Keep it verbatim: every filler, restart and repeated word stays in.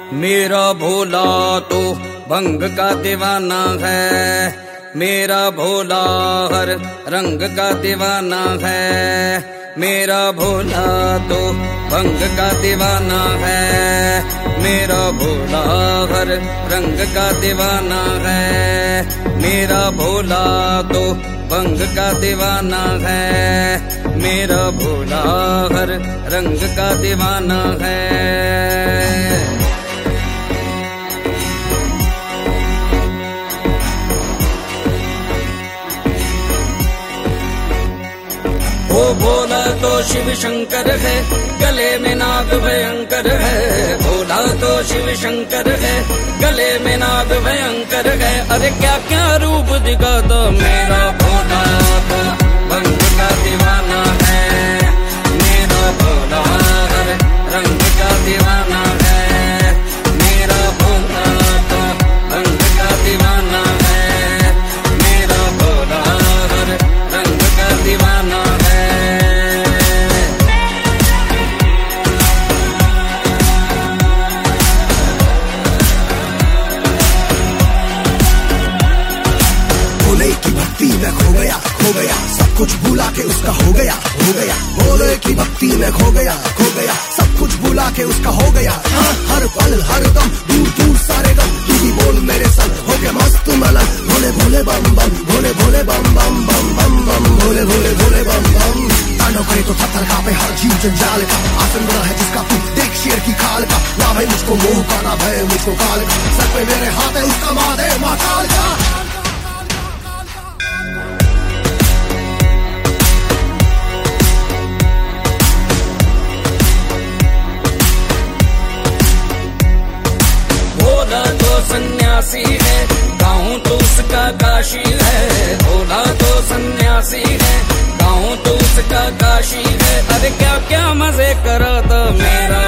मेरा भोला तो भंग का दीवाना है, मेरा भोला हर रंग का दीवाना है। मेरा भोला तो भंग का दीवाना है, मेरा भोला हर रंग का दीवाना है। मेरा भोला तो भंग का दीवाना है, मेरा भोला हर रंग का दीवाना है। वो भोला तो शिव शंकर है, गले में नाग भयंकर है। भोला तो शिव शंकर है, गले में नाग भयंकर है। अरे क्या क्या रूप दिखाता मेरा भोला तो भंग का दीवाना है, मेरा भोला हर रंग का दीवाना है। मेरा भोला तो भंग का दीवाना है, मेरा भोला हर रंग का दीवाना है। मैं खो गया खो गया सब कुछ भूला के उसका हो गया हो गया। भोले की भक्ति में खो गया खो गया सब कुछ भूला के उसका हो गया। हाँ, हर पल हर दम दूर दूर सारे गम तू भी बोल मेरे संग हो गया मस्त मलन। भोले भोले बम बम भोले भोले बम बम बम बम बम भोले भोले भोले बम बम। तांडव करे तो थर कांपे हर जीव जंजाल का, आसन बना है जिसका तू देख शेर की खाल का। ना भाई मुझको मोह का ना भय मुझको काल का, सर पे मेरे हाथ है उसका महादेव महाकाल का। सन्यासी है गाँव तो उसका काशी है, भोला तो सन्यासी है गाँव तो उसका काशी है। अरे क्या क्या मजे करा था मेरा